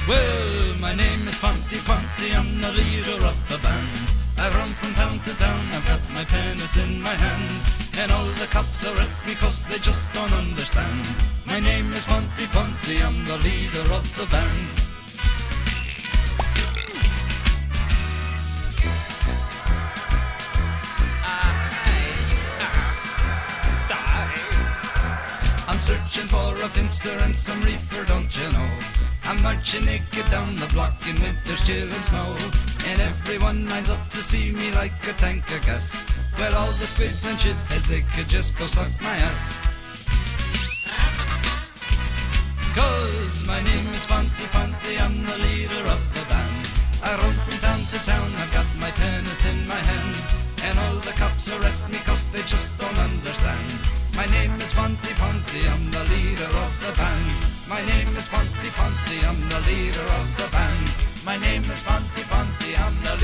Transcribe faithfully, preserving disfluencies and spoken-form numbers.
Well, my name is Ponty Ponty, I'm the leader of the band. I've run from town to town, I've got my penis in my hand, and all the cops arrest me 'cause they just don't understand. My name is Ponty Ponty, I'm the leader of the band. I'm searching for a finster and some reefer, don't you know? I'm marching naked down the block in winter's chill and snow, and everyone lines up to see me like a tank of gas. Well, all the squids and shitheads, they could just go suck my ass. 'Cause my name is Ponty Ponty, I'm the leader of the band. I run from town to town, I've got my penis in my hand, and all the cops arrest me 'cause they just don't understand. My name is Ponty Ponty, I'm the leader of the band. My name is Ponty Ponty, I'm the leader of the band. My name is Ponty Ponty, I'm the